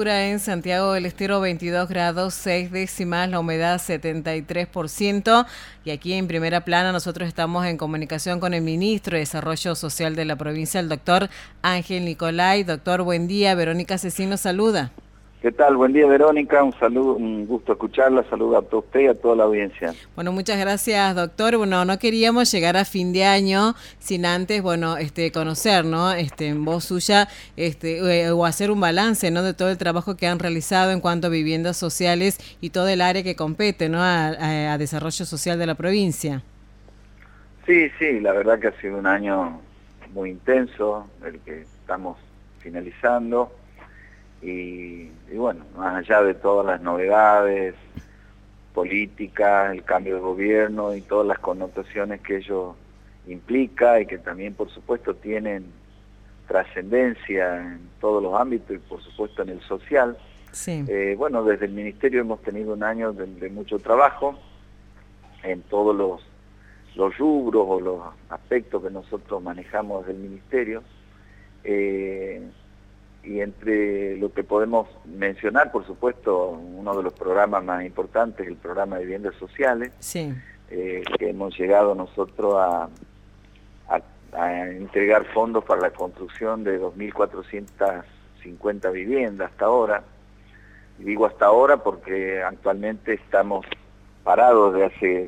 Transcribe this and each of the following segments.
temperatura en Santiago del Estero 22 grados 6 décimas, la humedad 73%. Y aquí en primera plana nosotros estamos en comunicación con el ministro de Desarrollo Social de la provincia, el doctor Ángel Nicolay. Doctor, buen día. Verónica Cecino saluda. ¿Qué tal? Buen día, Verónica. Un saludo, un gusto escucharla. Saludo a usted y a toda la audiencia. Bueno, muchas gracias, doctor. Bueno, no queríamos llegar a fin de año sin antes, bueno, conocer, ¿no? En voz suya, o hacer un balance, ¿no? De todo el trabajo que han realizado en cuanto a viviendas sociales y todo el área que compete, ¿no? A desarrollo social de la provincia. Sí, la verdad que ha sido un año muy intenso, el que estamos finalizando. Y bueno, más allá de todas las novedades políticas, el cambio de gobierno y todas las connotaciones que ello implica y que también por supuesto tienen trascendencia en todos los ámbitos y por supuesto en el social. Sí. Bueno, desde el Ministerio hemos tenido un año de mucho trabajo en todos los rubros o los aspectos que nosotros manejamos desde el Ministerio. Y entre lo que podemos mencionar, por supuesto, uno de los programas más importantes, el programa de viviendas sociales, sí. Que hemos llegado nosotros a entregar fondos para la construcción de 2.450 viviendas hasta ahora. Y digo hasta ahora porque actualmente estamos parados de hace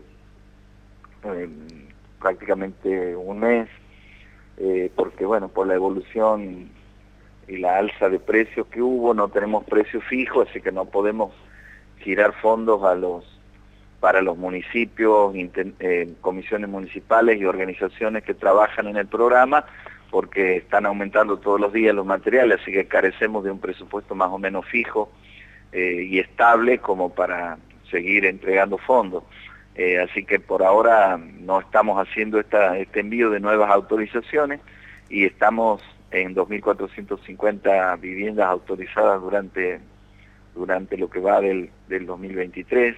prácticamente un mes, porque bueno, por la evolución y la alza de precios que hubo, no tenemos precio fijo, así que no podemos girar fondos para los municipios, comisiones municipales y organizaciones que trabajan en el programa, porque están aumentando todos los días los materiales, así que carecemos de un presupuesto más o menos fijo y estable como para seguir entregando fondos. Así que por ahora no estamos haciendo este envío de nuevas autorizaciones y estamos en 2.450 viviendas autorizadas durante lo que va del 2023.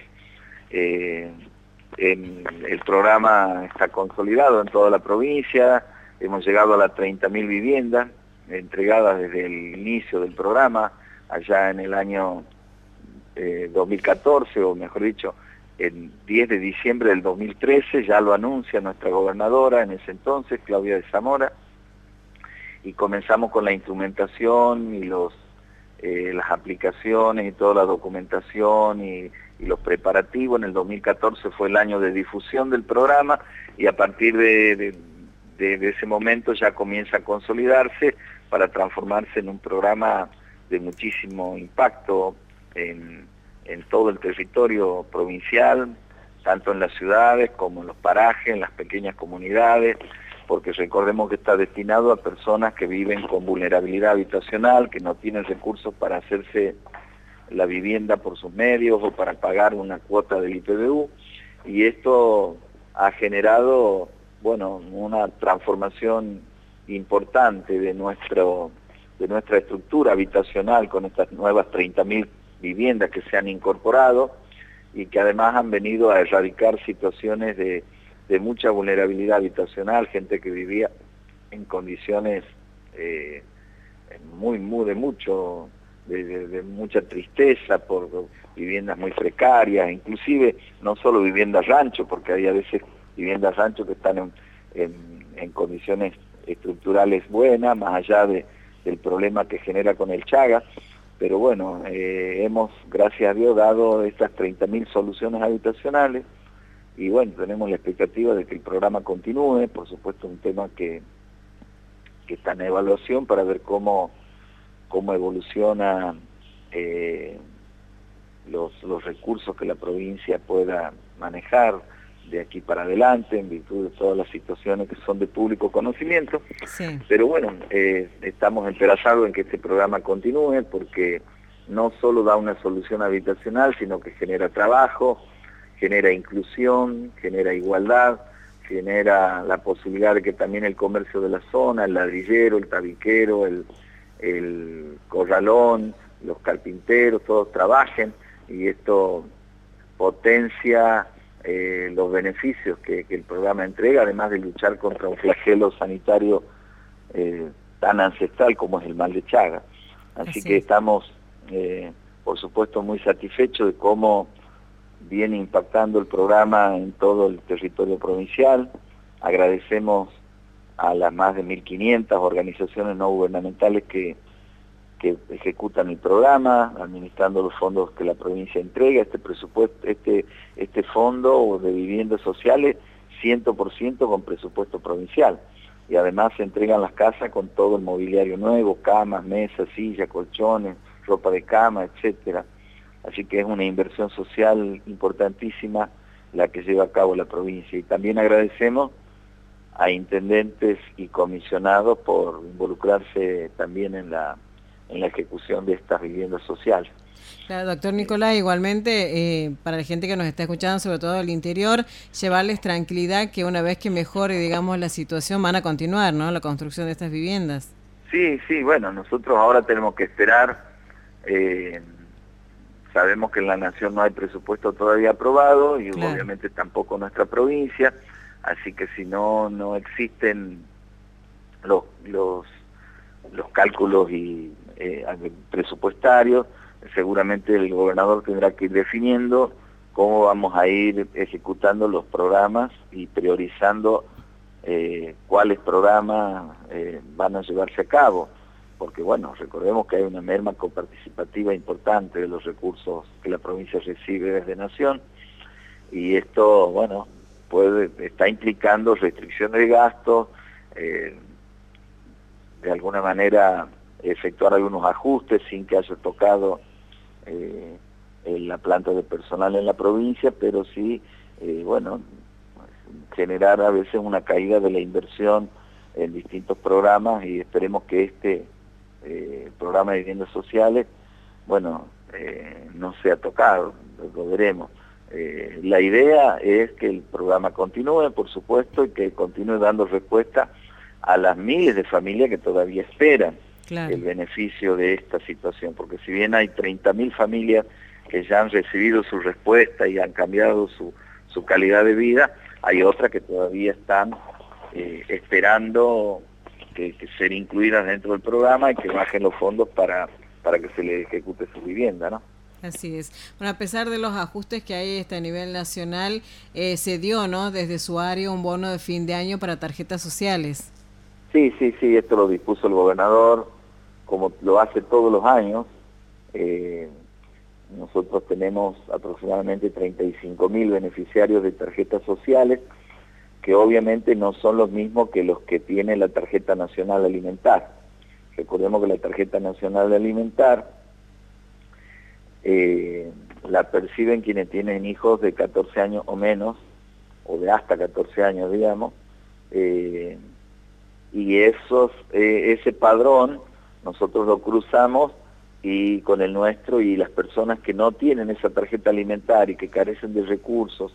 El programa está consolidado en toda la provincia, hemos llegado a las 30.000 viviendas entregadas desde el inicio del programa, allá en el año 2014, o mejor dicho, el 10 de diciembre del 2013, ya lo anuncia nuestra gobernadora en ese entonces, Claudia de Zamora, y comenzamos con la instrumentación y las aplicaciones y toda la documentación y los preparativos. En el 2014 fue el año de difusión del programa y a partir de ese momento ya comienza a consolidarse para transformarse en un programa de muchísimo impacto en todo el territorio provincial, tanto en las ciudades como en los parajes, en las pequeñas comunidades, porque recordemos que está destinado a personas que viven con vulnerabilidad habitacional, que no tienen recursos para hacerse la vivienda por sus medios o para pagar una cuota del IPBU, y esto ha generado, bueno, una transformación importante de nuestra estructura habitacional con estas nuevas 30.000 viviendas que se han incorporado y que además han venido a erradicar situaciones de mucha vulnerabilidad habitacional, gente que vivía en condiciones de mucha tristeza por viviendas muy precarias, inclusive no solo viviendas rancho, porque hay a veces viviendas rancho que están en condiciones estructurales buenas, más allá del problema que genera con el Chaga, pero bueno, hemos, gracias a Dios, dado estas 30.000 soluciones habitacionales. Y bueno, tenemos la expectativa de que el programa continúe, por supuesto un tema que está en evaluación para ver cómo evoluciona los recursos que la provincia pueda manejar de aquí para adelante, en virtud de todas las situaciones que son de público conocimiento. Sí. Pero bueno, estamos esperanzados en que este programa continúe, porque no solo da una solución habitacional, sino que genera trabajo, genera inclusión, genera igualdad, genera la posibilidad de que también el comercio de la zona, el ladrillero, el tabiquero, el corralón, los carpinteros, todos trabajen, y esto potencia los beneficios que el programa entrega, además de luchar contra un flagelo sanitario tan ancestral como es el mal de Chaga. Así que estamos por supuesto muy satisfecho de cómo viene impactando el programa en todo el territorio provincial. Agradecemos a las más de 1.500 organizaciones no gubernamentales que ejecutan el programa, administrando los fondos que la provincia entrega. Este presupuesto, este fondo de viviendas sociales, 100% con presupuesto provincial. Y además se entregan las casas con todo el mobiliario nuevo, camas, mesas, sillas, colchones, ropa de cama, etcétera. Así que es una inversión social importantísima la que lleva a cabo la provincia. Y también agradecemos a intendentes y comisionados por involucrarse también en la ejecución de estas viviendas sociales. Claro, doctor Nicolás, igualmente para la gente que nos está escuchando, sobre todo del interior, llevarles tranquilidad que una vez que mejore, digamos, la situación, van a continuar, ¿no?, la construcción de estas viviendas. Sí, bueno, nosotros ahora tenemos que esperar. Sabemos que en la Nación no hay presupuesto todavía aprobado y claro, obviamente tampoco nuestra provincia, así que si no existen los cálculos presupuestarios, seguramente el gobernador tendrá que ir definiendo cómo vamos a ir ejecutando los programas y priorizando cuáles programas van a llevarse a cabo, porque bueno, recordemos que hay una merma coparticipativa importante de los recursos que la provincia recibe desde Nación, y esto, bueno, está implicando restricciones de gastos, de alguna manera efectuar algunos ajustes sin que haya tocado la planta de personal en la provincia, pero sí, bueno, generar a veces una caída de la inversión en distintos programas, y esperemos que este programa de viviendas sociales, bueno, no sea tocado, lo veremos. La idea es que el programa continúe, por supuesto, y que continúe dando respuesta a las miles de familias que todavía esperan claro, el beneficio de esta situación, porque si bien hay 30.000 familias que ya han recibido su respuesta y han cambiado su calidad de vida, hay otras que todavía están esperando que ser incluidas dentro del programa y que bajen los fondos para que se les ejecute su vivienda, ¿no? Así es. Bueno, a pesar de los ajustes que hay a nivel nacional, se dio, ¿no?, desde su área un bono de fin de año para tarjetas sociales. Sí, esto lo dispuso el gobernador, como lo hace todos los años. Nosotros tenemos aproximadamente 35.000 beneficiarios de tarjetas sociales, que obviamente no son los mismos que los que tiene la tarjeta nacional alimentar. Recordemos que la tarjeta nacional alimentar la perciben quienes tienen hijos de 14 años o menos, o de hasta 14 años, digamos, y ese padrón nosotros lo cruzamos y con el nuestro, y las personas que no tienen esa tarjeta alimentaria y que carecen de recursos,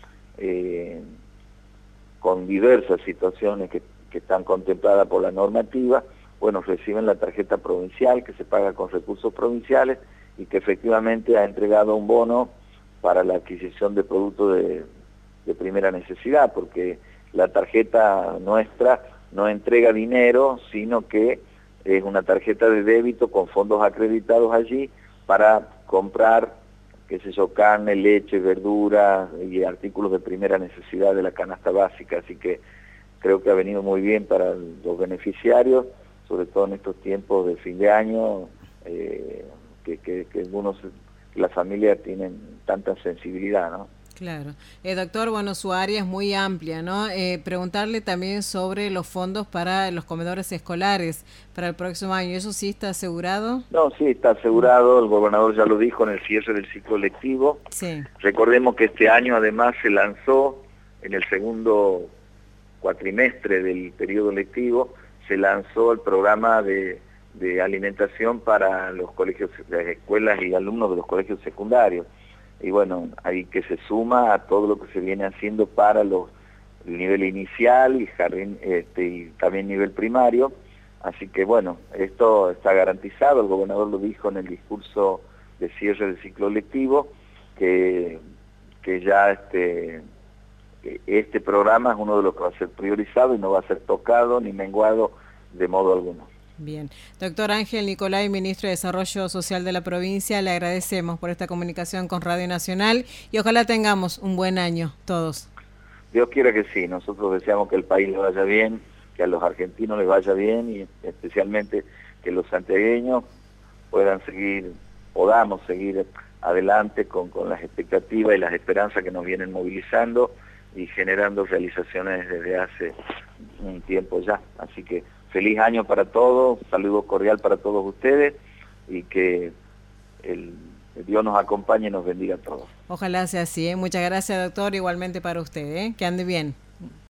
con diversas situaciones que están contempladas por la normativa, bueno, reciben la tarjeta provincial que se paga con recursos provinciales y que efectivamente ha entregado un bono para la adquisición de productos de primera necesidad, porque la tarjeta nuestra no entrega dinero, sino que es una tarjeta de débito con fondos acreditados allí para comprar, qué sé yo, carne, leche, verduras y artículos de primera necesidad de la canasta básica. Así que creo que ha venido muy bien para los beneficiarios, sobre todo en estos tiempos de fin de año, que las familias tienen tanta sensibilidad, ¿no? Claro. Doctor, bueno, su área es muy amplia, ¿no? Preguntarle también sobre los fondos para los comedores escolares para el próximo año. ¿Eso sí está asegurado? No, sí, está asegurado. El gobernador ya lo dijo en el cierre del ciclo lectivo. Sí. Recordemos que este año además se lanzó, en el segundo cuatrimestre del periodo lectivo, se lanzó el programa de alimentación para los colegios, las escuelas y alumnos de los colegios secundarios. Y bueno, ahí que se suma a todo lo que se viene haciendo para el nivel inicial y jardín, y también nivel primario. Así que bueno, esto está garantizado. El gobernador lo dijo en el discurso de cierre del ciclo lectivo, que ya este programa es uno de los que va a ser priorizado y no va a ser tocado ni menguado de modo alguno. Bien. Doctor Ángel Nicolai, ministro de Desarrollo Social de la provincia, le agradecemos por esta comunicación con Radio Nacional y ojalá tengamos un buen año todos. Dios quiera que sí, nosotros deseamos que el país le vaya bien, que a los argentinos les vaya bien y especialmente que los santiagueños podamos seguir adelante con las expectativas y las esperanzas que nos vienen movilizando y generando realizaciones desde hace un tiempo ya. Así que feliz año para todos, un saludo cordial para todos ustedes y que el Dios nos acompañe y nos bendiga a todos. Ojalá sea así, ¿eh? Muchas gracias, doctor, igualmente para usted, ¿eh? Que ande bien.